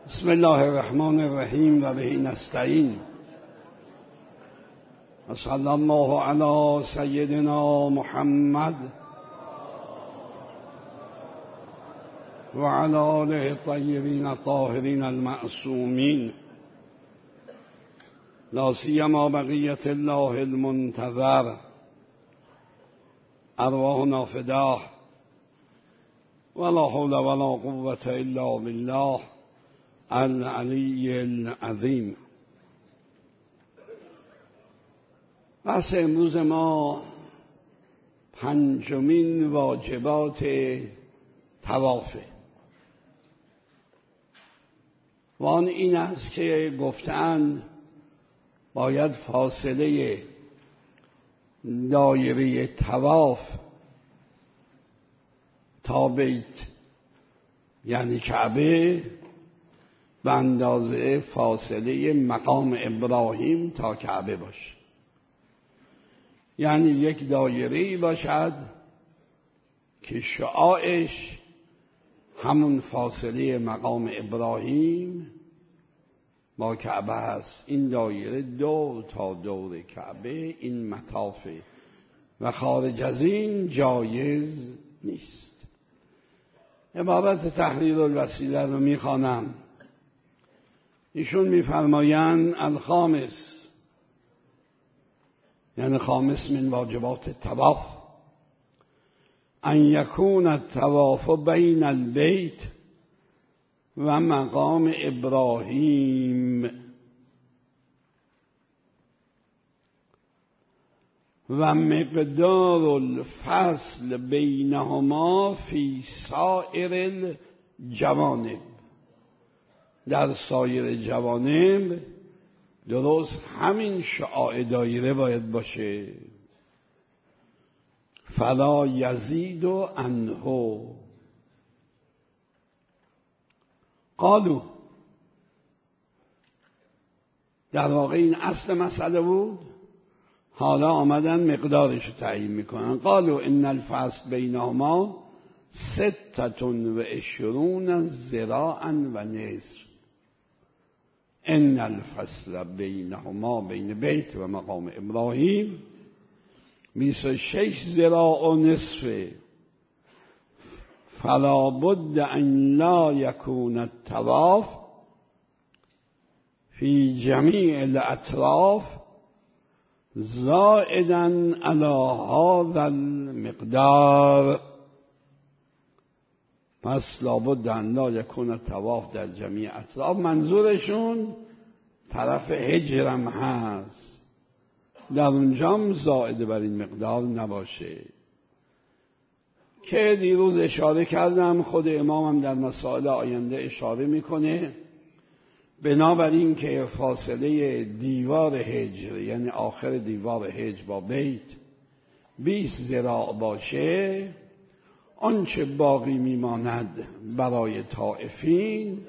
بسم الله الرحمن الرحیم و به نستعین و صلی الله علی سیدنا محمد و علی آله الطیبین الطاهرین المعصومین لا سیما بقیة الله المنتظر ارواحنا فداه ولا حول ولا قوة الا بالله العلی العظیم. بحث امروز ما پنجمین واجبات طوافه و آن این است که گفتند باید فاصله دایره طواف تا بیت یعنی کعبه به اندازه فاصله مقام ابراهیم تا کعبه باشه، یعنی یک دایره‌ای باشد که شعاعش همون فاصله مقام ابراهیم با کعبه است. این دایره دور تا دور کعبه این مطافه و خارج از این جایز نیست. عبارت تحریر الوسیله رو میخوانم. ایشون میفرمایند الخامس، یعنی خامس من واجبات الطواف، ان یکون الطواف بین البیت و مقام ابراهیم و مقدار الفصل بینهما فی سائر الجوانب، در سایر جوانب درست همین شعاع دایره باید باشه. فلا یزید عنه. قالوا، در واقع این اصل مسئله بود، حالا آمدن مقدارش رو تعیین میکنن. قالوا ان الفصل بینهما 26 ذراعا و نصف. ان الفصل بینهما، بین بیت و مقام ابراهیم 26 ذراع و نصف. فلا بد ان لا یکون الطواف فی جمیع الاطراف زائدا علی هذا المقدار. پس لابد ان لا یکون الطواف در جمیع اطراف، منظورشون طرف هجرم هست، در اونجام زائد بر این مقدار نباشه. که دیروز اشاره کردم، خود امامم در مسائل آینده اشاره میکنه، بنابراین که فاصله دیوار هجر یعنی آخر دیوار هجر با بیت 20 ذراع باشه، آنچه باقی میماند برای طائفین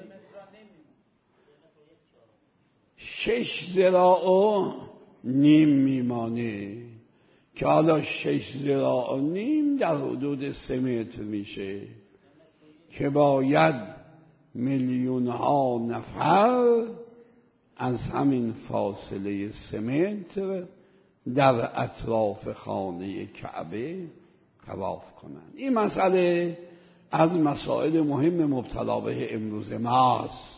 6 ذراع و نیم میمانه، که حالا 6 ذراع و نیم در حدود 3 متر میشه که باید میلیون ها نفر از همین فاصله 3 متر در اطراف خانه کعبه طواف کنند. این مسئله از مسائل مهم مبتلا به امروز ماست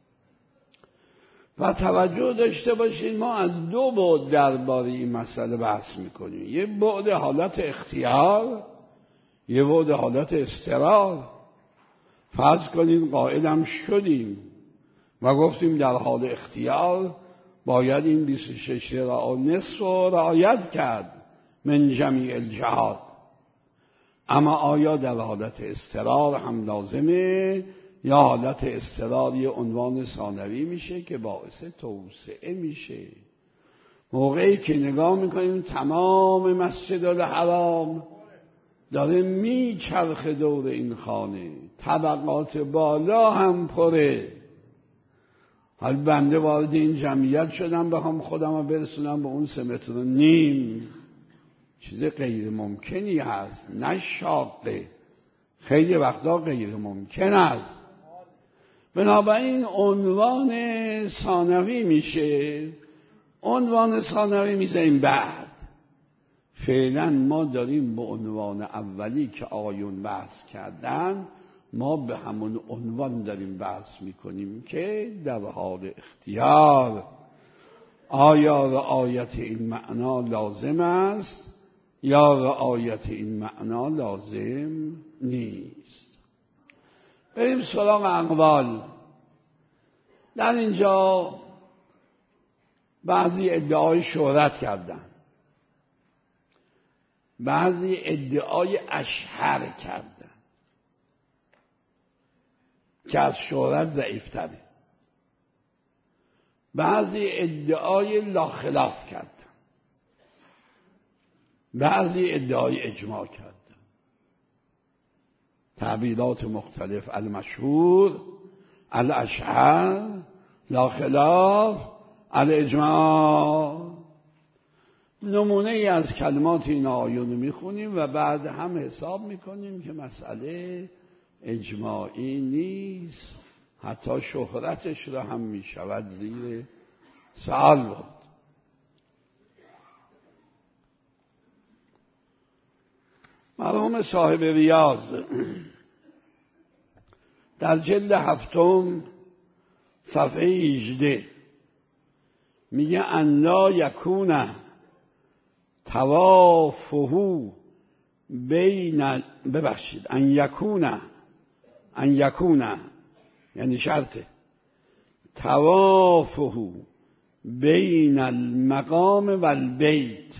و توجه داشته باشید ما از 2 بعد درباره این مسئله بحث میکنیم. یه بعد حالت اختیار، یه بعد حالت اضطرار. فرض کنید قائلم شدیم و گفتیم در حال اختیار باید این 26 ذراع و نصف رو رعایت کرد من جمیع الجهات، اما آیا در حالت اضطرار هم لازمه یا حالت اضطرار یه عنوان ثانوی میشه که باعث توسعه میشه؟ موقعی که نگاه میکنیم تمام مسجد الحرام داره میچرخ دور این خانه، طبقات بالا هم پره. حال بنده وارد این جمعیت شدم بخوام خودم رو برسونم به اون 3 متر و نیم، چیز غیر ممکنی هست، نه شاقه، خیلی وقتا غیر ممکن است. بنابراین عنوان ثانوی میشه، عنوان ثانوی میذاریم بعد. فعلا ما داریم به عنوان اولی که آقایون بحث کردن، ما به همون عنوان داریم بحث میکنیم که در حال اختیار آیا رعایت این معنا لازم است یا رعایت این معنا لازم نیست. بریم سراغ اقوال. در اینجا بعضی ادعای شهرت کردن، بعضی ادعای اشهر کردن که از شهرت ضعیفتره، بعضی ادعای لاخلاف کردن، بعضی ادعای اجماع کردن. تعبیرات مختلف: المشهور، الاشهر، لاخلاف، الاجماع. نمونه ای از کلمات این آیون میخونیم و بعد هم حساب میکنیم که مسئله اجماعی نیست، حتی شهرتش را هم میشود زیر سوال برد. مرحوم صاحب ریاض در جلد 7 صفحه 18 میگه ان لا یکون توافه بین ان یکون یعنی شرطه توافه بین المقام و البیت،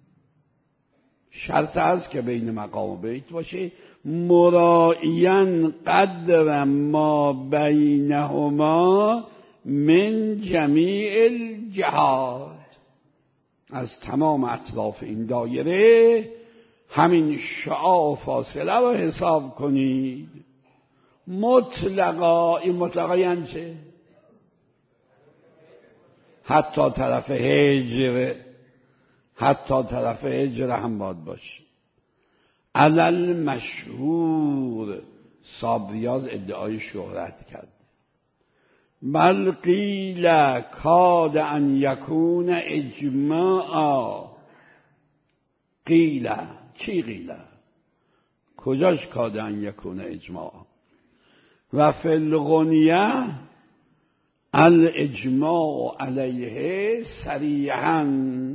شرط است که بین مقام و بیت باشه، مراعیا قدر ما بینهما من جمیع الجهات. از تمام اطراف این دایره همین شعاع فاصله رو حساب کنید. مطلقا، این مطلقا یعنی چه؟ حتی طرف هجر هم باید باشه. علل مشهور، صاحب ریاض ادعای شهرت کرد. بل قیل کاد ان یکون اجماعا. قیل چی قیل؟ کجاش کاد ان یکون اجماعا؟ و فی الغنیه الاجماع علیه صریحا.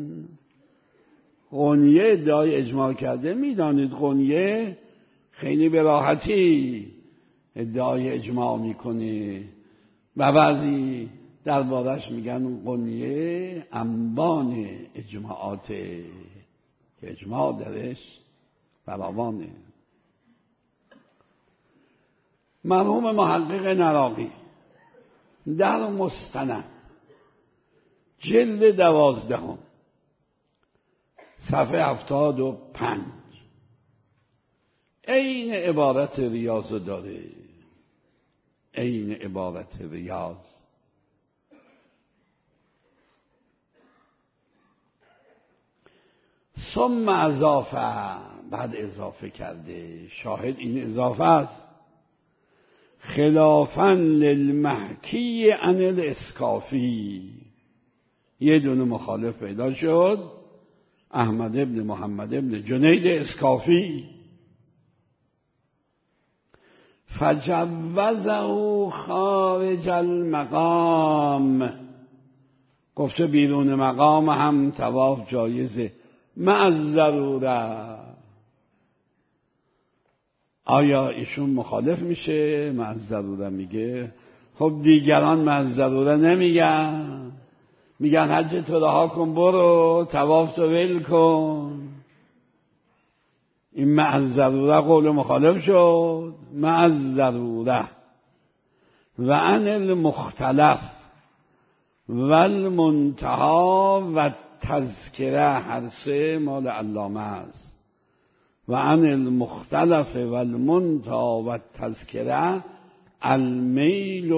غنیه ادعای اجماع کرده. میدانید غنیه خیلی به راحتی ادعای اجماع میکنه و بعضی دربارش میگن غنیه انبان اجماعاته که اجماع درش فراوانه. مرحوم محقق نراقی در مستند جلد 12 صفحه 75 عین عبارت ریاض داره، عین عبارت ریاض. ثم اضافه، بعد اضافه کرده، شاهد این اضافه است، خلافاً للمحکی عن الاسکافی. یه دونه مخالف پیدا شد، احمد ابن محمد ابن جنید اسکافی. فجوزه خارج المقام، گفته بیرون مقام هم طواف جایزه مع الضروره. آیا ایشون مخالف میشه؟ مع الضروره میگه. خب دیگران مع الضروره نمیگن، میگن حج تو رها کن، برو طواف تو ول کن. این مع الضروره قول مخالف شد. مع الضروره. و عن المختلف و المنتهى و تذکره، هر سه مال علامه است. و عن المختلف و المنتهى و تذکره المیل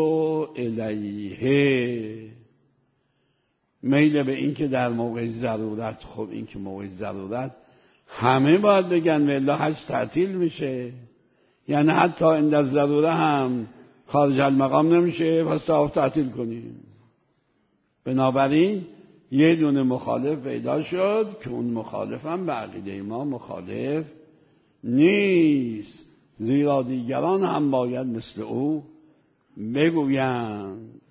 الیه، میل به این که در موقع ضرورت. خب این که موقع ضرورت همه باید بگن و الا حج تعطیل میشه. یعنی حتی این در ضروره هم خارج المقام نمیشه، پس طواف تعطیل کنیم. بنابراین یه دونه مخالف پیدا شد که اون مخالف هم به عقیده ما مخالف نیست، زیرا دیگران هم باید مثل او بگویند.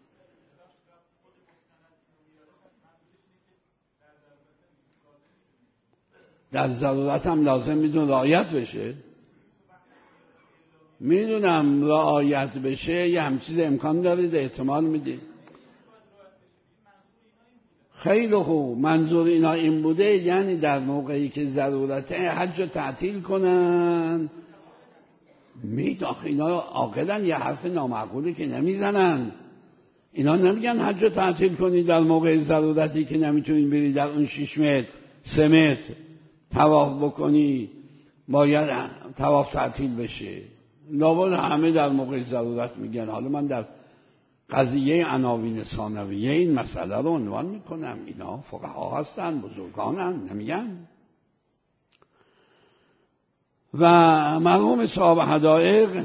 در ضرورت هم لازم میدون رعایت بشه. میدونم رعایت بشه یه همچیز امکان دارید، احتمال میدید. خیلی خوب، منظور اینا این بوده، یعنی در موقعی که ضرورته حج رو تعطیل کنن. اینا عاقلن، یه حرف نامعقولی که نمیزنن. اینا نمیگن حج رو تعطیل کنی در موقع ضرورتی که نمیتونی بری در اون 6 متر 3 متر طواف بکنی، باید طواف تعطیل بشه. لابد همه در موقع ضرورت میگن. حالا من در قضیه عناوین ثانویه این مسئله رو عنوان میکنم. اینا فقها هستن، بزرگانن، نمیگن. و مرحوم صاحب حدائق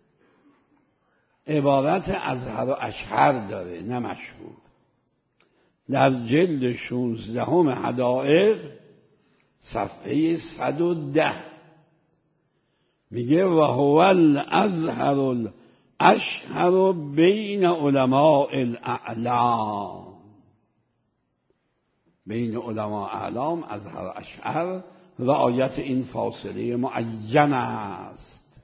عبارت اظهر و اشهر داره، نه مشهور. در جلد 16 حدائق صفحه 110 میگه و هو الازهر الاشهر بین علماء الاعلام. بین علماء اعلام اظهر و اشهر رعایت این فاصله معین است.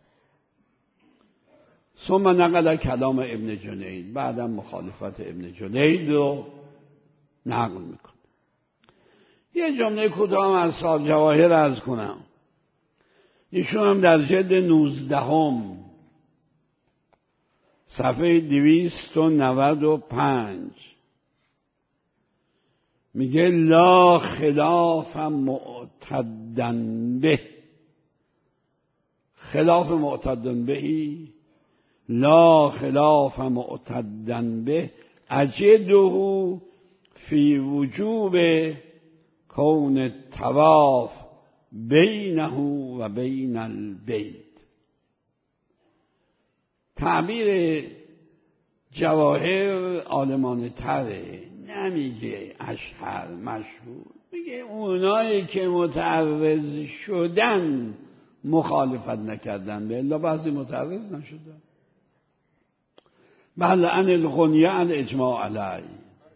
ثم نقل کلام ابن جنید، بعدم مخالفت ابن جنید رو نقل میکنه. یه جمله کوتاه از صاحب جواهر عرض کنم. ایشون هم در جلد 19 صفحه 295 میگه لا خلاف معتدن به. خلاف معتدن بهی لا خلاف معتدن به اجده فی وجوب کون الطواف بینه و بین البیت. تعبیر جواهر عالمانه تره، نمیگه اشهر مشهور، میگه اونایی که متعرض شدن مخالفت نکردن، به الا بعضی متعرض نشدن. بل ان الغنیه عن اجماع علی.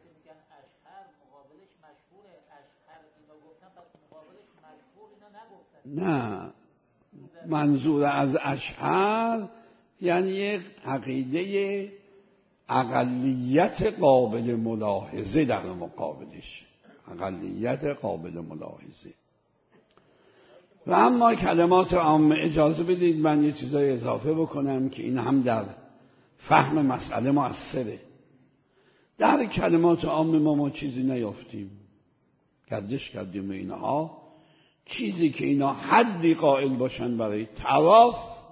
نه، منظور از اشهر یعنی یک عقیده اقلیت قابل ملاحظه در مقابلش، اقلیت قابل ملاحظه. و اما کلمات عامه، اجازه بدید من یه چیزای اضافه بکنم که این هم در فهم مسئله مؤثره. در کلمات عامه ما چیزی نیافتیم، گردش کردیم اینها، چیزی که اینا حدی قائل باشن برای طواف،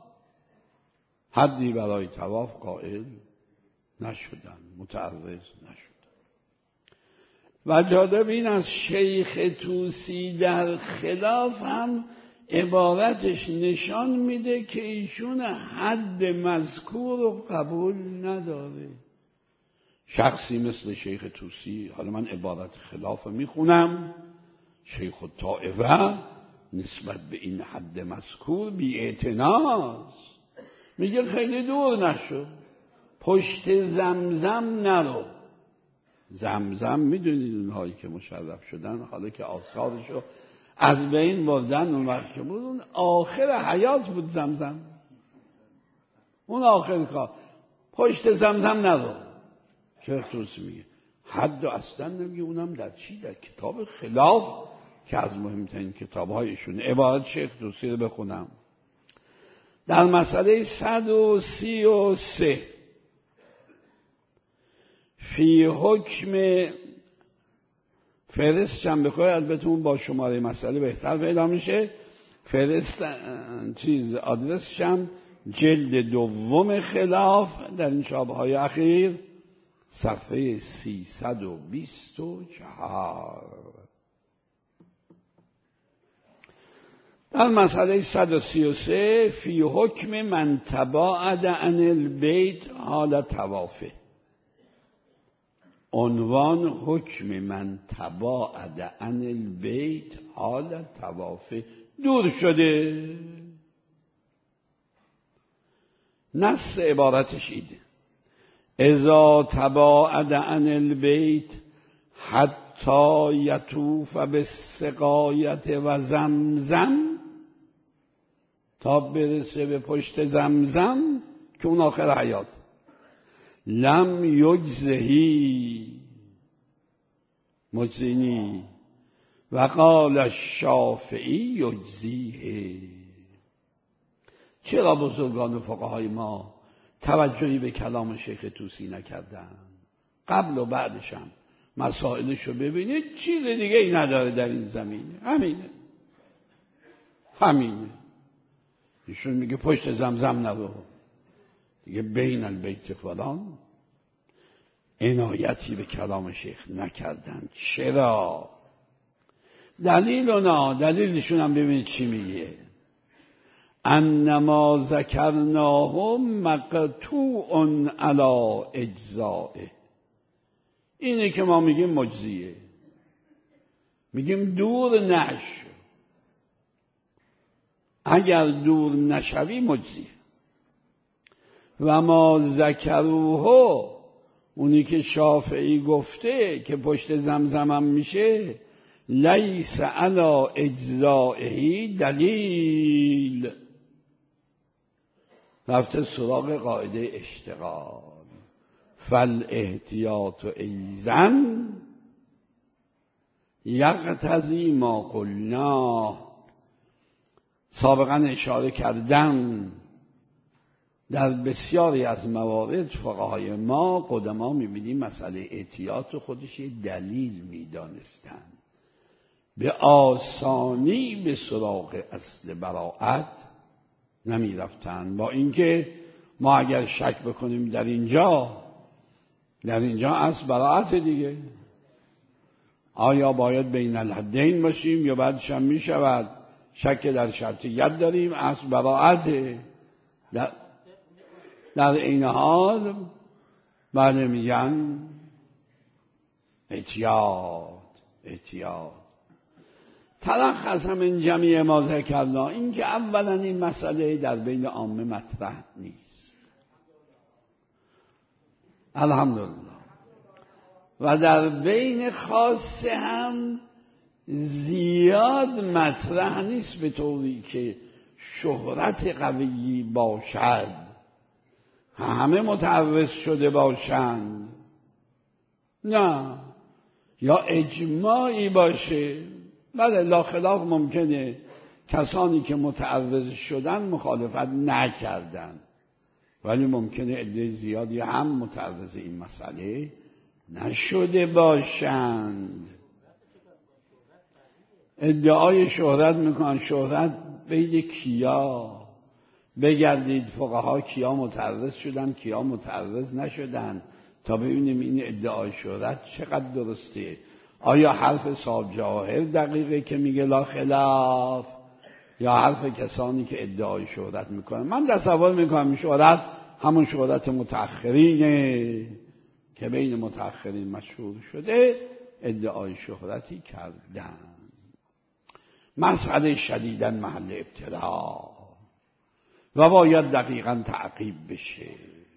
حدی برای طواف قائل نشدن، متعرض نشدن. و جالب این از شیخ طوسی در خلاف هم عبارتش نشان میده که ایشون حد مذکور رو قبول نداره. شخصی مثل شیخ طوسی، حالا من عبارت خلاف میخونم، شیخ الطائفه نسبت به این حد مذکور بی اعتناست. میگه خیلی دور نشو، پشت زمزم نرو. زمزم میدونید اونهایی که مشرف شدن، حالا که آثارشو از بین بردن، اون وقت که بود اون آخر حیات بود زمزم، اون آخر کار. پشت زمزم نرو. شیخ طوسی میگه حد و اصلا نمیگه. اونم در چی؟ در کتاب خلاف که از مهمترین کتاب‌هایشون. عبارت شیخ طوسی رو بخونم. در مسئله 133 فی حکم فرستشم بخواه، البته اون با شماره مسئله بهتر پیدا میشه. فرست آدرسشم جلد 2 خلاف در این چاپ‌های اخیر صفحه 324. در مسئله 133 فی حکم من تباعد عن البیت حال طوافه. عنوان حکم من تباعد عن البیت حال طوافه، دور شده. نص عبارتش ایده: اذا تباعد عن البیت حتی یطوف بالسقایة و زمزم، تا برسه به پشت زمزم که اون آخر حیات، لم یجزهی، مجزینی، و قال الشافعی یجزیه. چرا بزرگان فقهای ما توجهی به کلام شیخ طوسی نکردن؟ قبل و بعدش هم مسائلشو ببینید، چیز دیگه ای نداره در این زمینه، همینه. ایشون میگه پشت زمزم نرو دیگه، بین البیت فلان. عنایتی به کلام شیخ نکردن. چرا؟ دلیلشون هم ببینید چی میگه: انما ذکرناه مقطوع علی اجزائه. اینه که ما میگیم مجزیه، میگیم دور نشو، اگر دور نشوی مجزیه. و ما ذکروه، اونی که شافعی گفته که پشت زمزمم میشه، لیس علی اجزائه دلیل، رفته سراغ قاعده اشتغال. فالاحتیاط ایزن یقتضی ما قلنا. سابقا اشاره کردم در بسیاری از موارد فقهای ما قدما میبینیم مسئله احتیاط خودش یه دلیل میدانستن، به آسانی به سراغ اصل براءت نمیرفتن. با اینکه ما اگر شک بکنیم در اینجا اصل براءت دیگه، آیا باید بین الحدین باشیم یا بعدش هم میشود شک در شرطیت داریم، اصل براءت. در این حال بله میگن احتیاط. تلخص همین جمعی ما ذکرنا این که اولا این مسئله در بین عامه مطرح نیست، الحمدلله، و در بین خاصه هم زیاد مطرح نیست به طوری که شهرت قوی باشد، همه متعرض شده باشند، نه، یا اجماعی باشه. بله لا خلاف ممکنه کسانی که متعرض شدن مخالفت نکردن، ولی ممکنه عده زیادی هم متعرض این مسئله نشده باشند. ادعای شهرت میکنن. شهرت بین کیا؟ بگردید فقها کیا متعرض شدن کیا متعرض نشدن تا ببینیم این ادعای شهرت چقدر درسته. آیا حرف صاحب جواهر دقیقه که میگه لا خلاف، یا حرف کسانی که ادعای شهرت میکنن؟ من تصور میکنم شهرت همون شهرت متأخرینه که بین متأخرین مشهور شده، ادعای شهرتی کردن. مسئله شدیداً محل ابتلا و باید دقیقاً تعقیب بشه.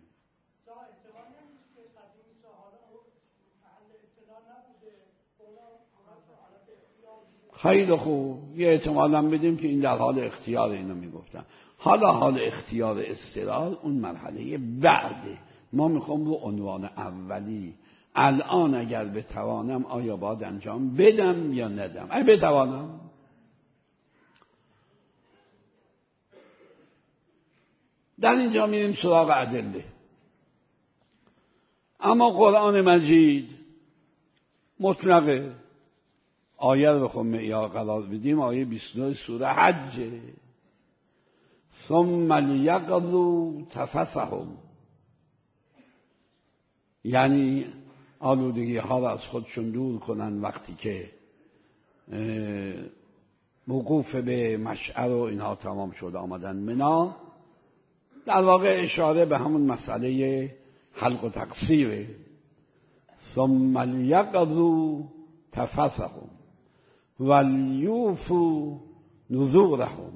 خیلی خوب، یه احتمال هم بدیم که این در حال اختیار اینو میگفتن. حال اختیار استقلال اون مرحله بعده. ما میخوام رو عنوان اولی الان اگر بتوانم آیا باید انجام بدم یا ندم. اگه بتوانم در اینجا میریم سراغ ادله. اما قرآن مجید مطلقه. آیه رو بخون معیار قرار بدیم. آیه 29 سوره حج: ثم لیقضوا تفثهم، یعنی آلودگی ها رو از خودشون دور کنن وقتی که موقوف به مشعر و اینها تمام شد آمدن منا، در واقع اشاره به همون مسئله حلق و تقصیره. ثم لیقضوا تفثهم ولیوفوا نذورهم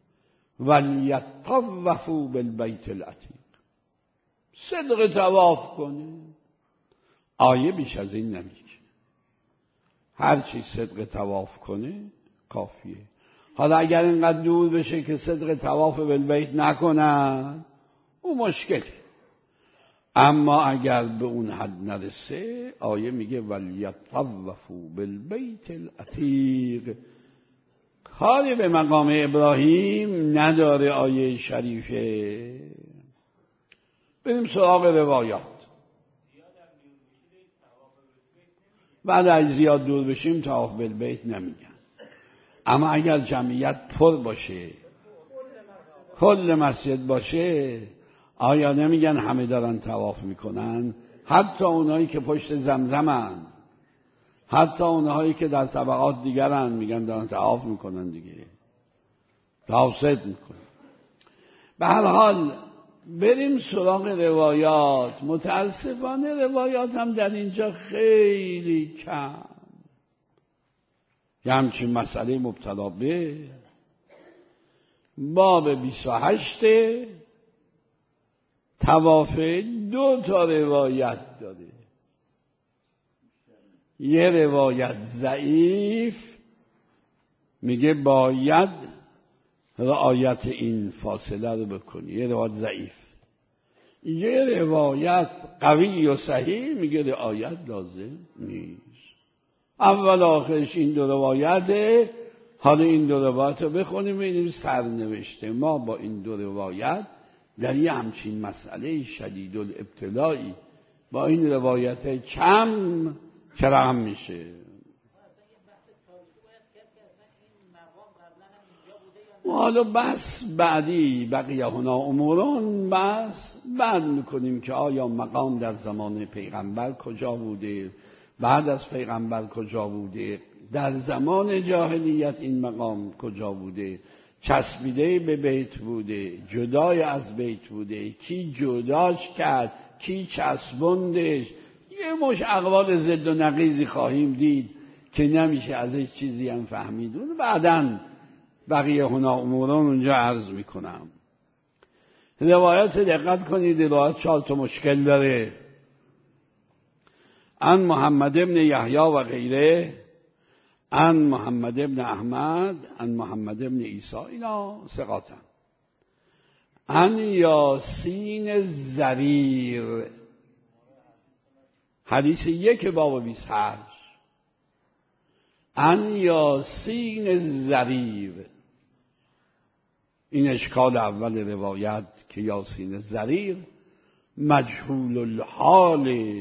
ولیطوفوا بالبیت العتیق. صدق طواف کنه. آیه بیش از این نمیگه. هر چی صدق طواف کنه کافیه. حالا اگر اینقدر دور بشه که صدق طواف بالبیت نکنن اون مشکلی، اما اگر به اون حد نرسه آیه میگه ولیطوفوا بالبیت العتیق. کاری به مقام ابراهیم نداره آیه شریفه. بریم سراغ روایات. بعد از زیاد دور بشیم طواف بالبیت نمیگن، اما اگر جمعیت پر باشه، کل مسجد باشه، آیا نمیگن همه دارن طواف میکنن؟ حتی اونایی که پشت زمزمن، حتی اونایی که در طبقات دیگرن میگن دارن طواف میکنن دیگه، طواف صد میکنن. به هر حال بریم سراغ روایات. متاسفانه روایات هم در اینجا خیلی کم. یه همچین مسئله مبتلا به باب 28 طواف 2 روایت داره. یه روایت ضعیف میگه باید رعایت این فاصله رو بکنی، یه روایت ضعیف. یه روایت قوی و صحیح میگه رعایت لازم نیست. اول آخرش این 2 روایته. حالا این 2 روایت رو بخونیم ببینیم سرنوشته ما با این 2 روایت در یه همچین مسئله شدید الابتلایی با این روایت کم کرم میشه. حالا بس بعدی بقیه هنا امورون بس بعد میکنیم که آیا مقام در زمان پیغمبر کجا بوده، بعد از پیغمبر کجا بوده، در زمان جاهلیت این مقام کجا بوده، چسبیده به بیت بوده، جدای از بیت بوده، کی جداش کرد، کی چسبوندش. یه مش اقوال ضد و نقیضی خواهیم دید که نمیشه ازش چیزی هم فهمید. بعداً بقیه هنا اموران اونجا عرض میکنم. روایت دقت کنید، روایت 4 مشکل داره. عن محمد ابن یحیی و غیره، عن محمد ابن احمد، عن محمد ابن عیسی، اینا ثقاتن. عن یاسین زریر، حدیث 1 باب 28. عن یاسین زریر، این اشکال اول روایت که یاسین زریر مجهول الحال،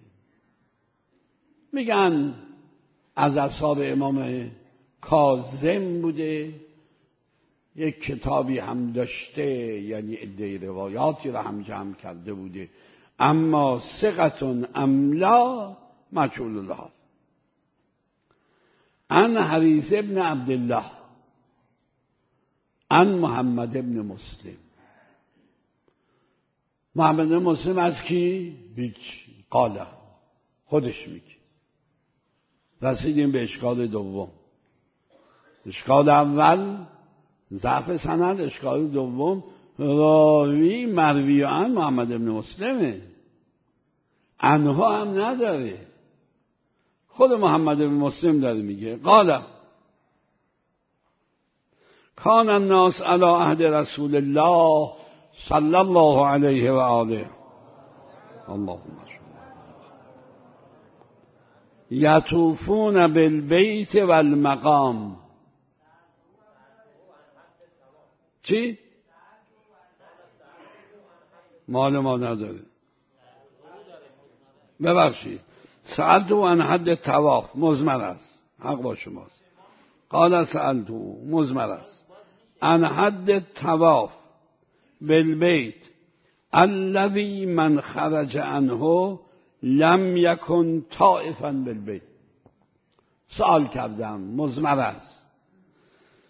میگن از اصحاب امام کاظم بوده، یک کتابی هم داشته، یعنی عده روایاتی را هم جمع کرده بوده، اما ثقة املا مجهول الحال. عن حریث ابن عبدالله، عن محمد ابن مسلم. محمد ابن مسلم از کی؟ هیچ، قاله، خودش میگه. رسیدیم به اشکال دوم. اشکال اول ضعف سند، اشکال دوم راوی مروی عن محمد ابن مسلمه، عنها هم نداره، خود محمد ابن مسلم داره میگه. قال کان الناس علی عهد رسول الله صلی الله علیه و آله اللهم یطوفون بالبیت والمقام. چی؟ مال ما نداره، ببخشید. سألتو عن حد طواف، مضمر است، حق با شماست. قال سألتو، مضمر است، عن حد طواف بالبیت الذی من خرج عنه لم یکن طائفا بالبیت. سوال کردم، مضمر است،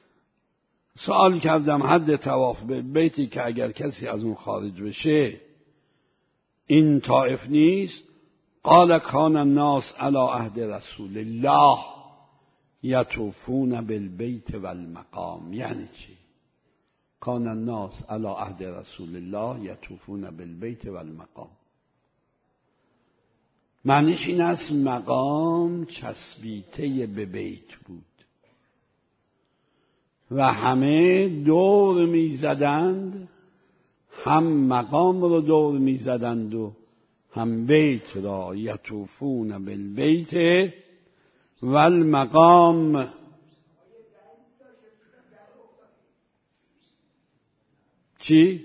سوال کردم حد طواف به بیتی که اگر کسی از اون خارج بشه این طائف نیست؟ قال کان الناس علی عهد رسول الله یطوفون بالبیت والمقام. یعنی چی؟ کان الناس علی عهد رسول الله یطوفون بالبیت والمقام، معنیش این است مقام چسبیده به بیت بود و همه دور می زدند، هم مقام رو دور می زدند و هم بیت را. یطوفون بالبیت والمقام. چی؟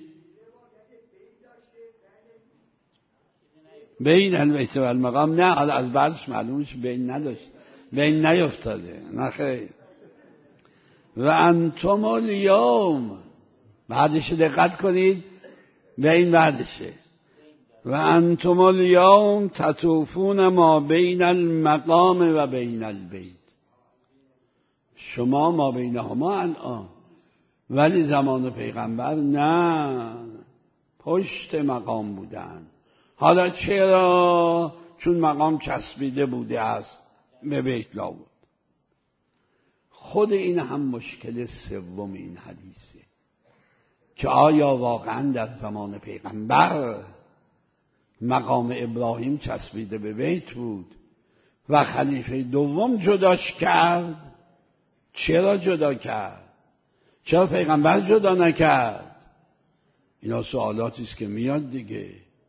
بین البیت والمقام نه، حالا از بعدش معلومش بین نداشت، بین نیفتاده، نه خیر. و انتم الیوم، بعدش دقت کنید، بین بعدشه. و انتم الیوم تطوفون ما بین المقام و بین البیت. شما ما بینهما الان، ولی زمان پیغمبر نه، پشت مقام بودن. حالا چرا؟ چون مقام چسبیده بوده است به بیت لابد. خود این هم مشکل سوم این حدیثه که آیا واقعا در زمان پیغمبر مقام ابراهیم چسبیده به بیت بود و خلیفه دوم جداش کرد؟ چرا جدا کرد؟ چرا پیغمبر جدا نکرد؟ اینا سوالاتی است که میاد دیگه.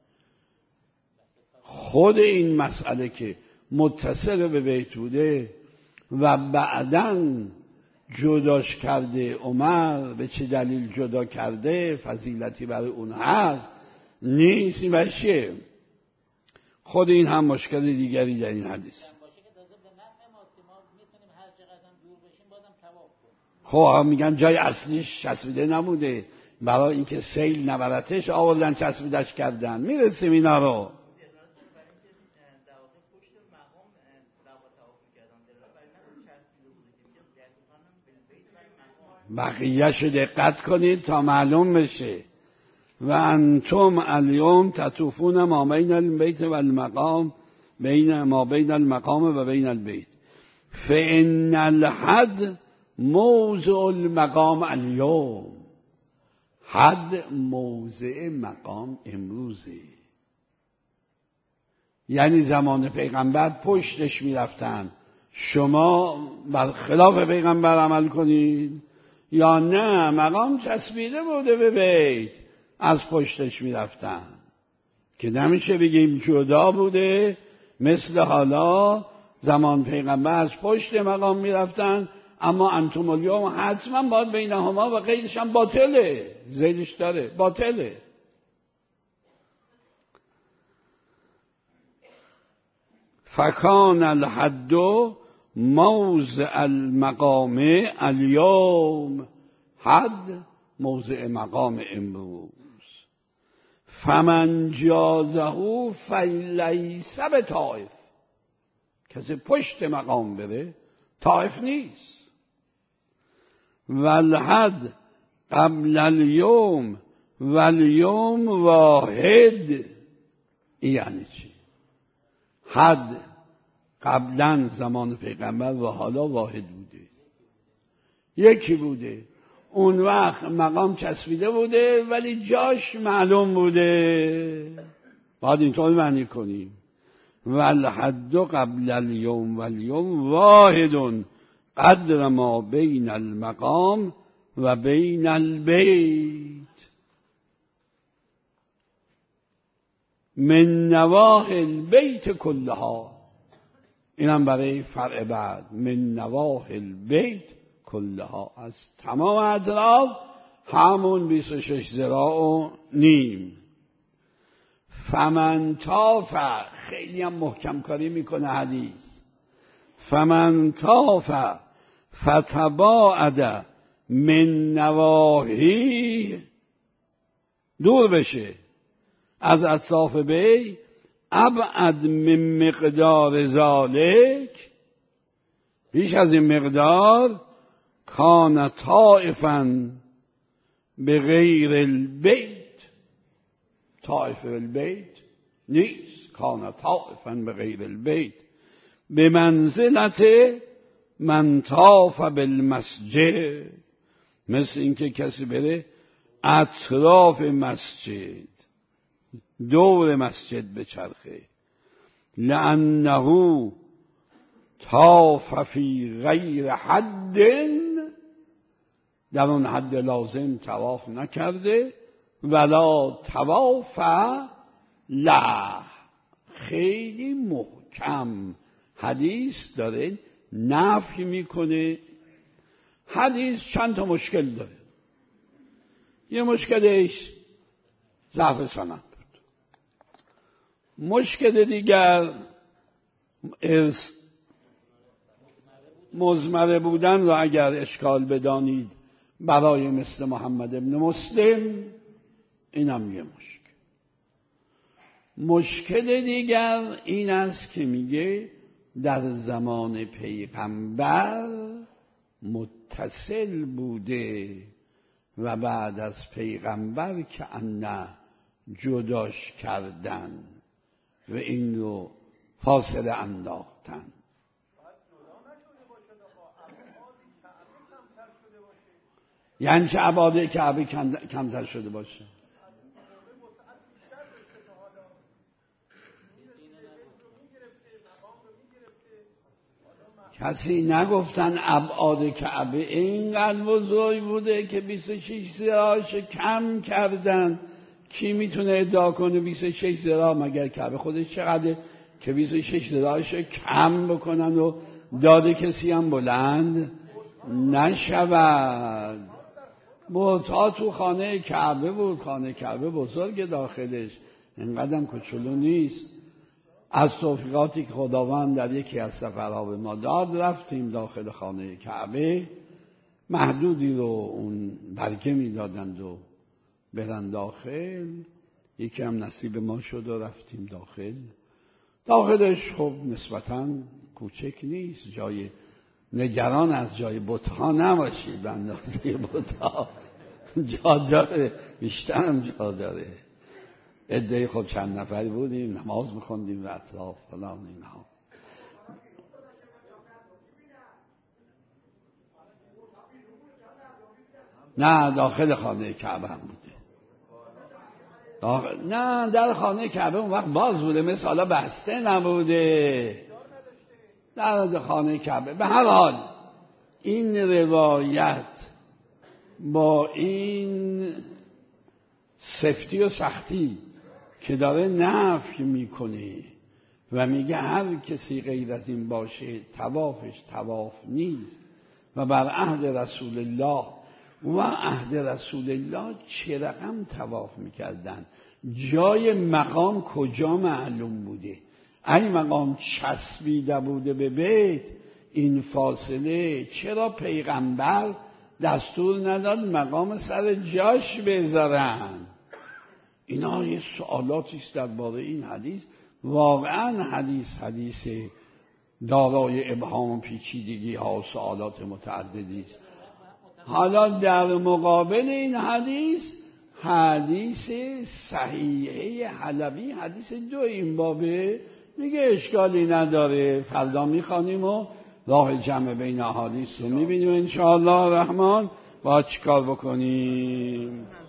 خود این مسئله که متصل به بیت بوده و بعداً جداش کرده عمر، به چه دلیل جدا کرده، فضیلتی برای اون هست نیست، این باشه. خود این هم مشکل دیگری در این حدیث. خب میگن جای اصلیش چسبیده نبوده، برای اینکه سیل نبرتش آوردن چسبیدش کردن. میرسیم اینا رو. بقیه‌شو دقت کنید تا معلوم بشه. و انتم الیوم تطوفون ما بین البیت و المقام، بین ما بین المقام و بین البیت فإن الحد موضع المقام الیوم. حد موضع مقام امروزه، یعنی زمان پیغمبر پشتش میرفتن. شما برخلاف پیغمبر عمل کنید یا نه؟ مقام چسبیده بوده به بیت، از پشتش میرفتن که نمیشه بگیم جدا بوده. مثل حالا زمان پیغمبر از پشت مقام میرفتن، اما انتم الیوم حتما باید بینهما و غیرش هم باطله، زیدش داره باطله. فکان الحد موضع المقام الیوم. حد موضع مقام امروز. فمن جازه فلیس بطائف. کسی پشت مقام بره طائف نیست. والحد قبل الیوم والیوم واحد. یعنی چی؟ حد قبلا زمان پیغمبر و حالا واحد بوده، یکی بوده. اون وقت مقام چسبیده بوده ولی جاش معلوم بوده. باید اینطور معنی کنیم. والحد قبل الیوم والیوم واحد قدر ما بین المقام و بین البیت من نواحی البیت کلها. اینم برای فرع بعد. من نواحی البیت کلها، از تمام اطراف، همون 26 ذراع و نیم. فمن طاف، خیلی هم محکم کاری میکنه حدیث. فمن طاف فتباعد من نواحی، دور بشه از اطراف بی، ابعد من مقدار ذالک، بیش از این مقدار، کان طائفا به غیر البیت، طائف البیت نیست، کان طائفا به غیر البیت به منزلت من طاف بالمسجد، مثل اینکه کسی بره اطراف مسجد، دور مسجد بچرخه. لأنه طاف فی غیر حد، در اون حد لازم طواف نکرده، ولا طواف له. خیلی محکم حدیث داره نفی میکنه. حدیث چند تا مشکل داره. یه مشکلش ضعف سند بود، مشکل دیگر مضمره بودن را اگر اشکال بدانید برای مثل محمد ابن مسلم، اینم یه مشکل. مشکل دیگر این است که میگه در زمان پیغمبر متصل بوده و بعد از پیغمبر که ان جداش کردن و این رو فاصله انداختن. یعنی چه ابعاد کعبه کمتر شده باشه؟ کسی نگفتن ابعاد کعبه اینقدر بزرگ بوده که 26 ذراعش کم کردن. کی میتونه ادعا کنه 26 ذراع؟ مگر کعبه خودش چقدره که 26 ذراعش کم بکنن و داده کسی هم بلند نشود؟ بوتا تو خانه کعبه بود، خانه کعبه بزرگ داخلش، اینقدر هم کوچولو نیست. از توفیقاتی که خداوند در یکی از سفرها به ما داد، رفتیم داخل خانه کعبه، محدودی رو اون برگه میدادند و برن داخل. یکی هم نصیب ما شد و رفتیم داخل. داخلش خب نسبتاً کوچک نیست، جای نگران از جای بت‌ها نباشید، به اندازه بت‌ها جا داره، بیشتر هم جا داره. عده خب چند نفری بودیم، نماز می‌خوندیم و اطراف فلان اینها. نه داخل خانه کعبه هم بوده. نه در خانه کعبه اون وقت باز بوده، مثل حالا بسته نبوده در خانه کعبه. به هر حال این روایت با این سفتی و سختی که داره نفی میکنه و میگه هر کسی غیر از این باشه طوافش طواف نیست و بر عهد رسول الله و عهد رسول الله چه رقم طواف میکردن، جای مقام کجا معلوم بوده؟ این مقام چسبیده بوده به بیت، این فاصله چرا پیغمبر دستور نداد مقام سر جاش بذارن؟ اینا یه سوالاتی است درباره این حدیث. واقعا حدیث دارای ابهام و پیچیدگی ها و سوالات متعددی است. حالا در مقابل این حدیث صحیحه حلبی، حدیث 2 این بابه، میگه اشکالی نداره، فردا میخوانیم و راه جمع بین احادیث رو میبینیم انشاءالله الرحمن. با چیکار بکنیم؟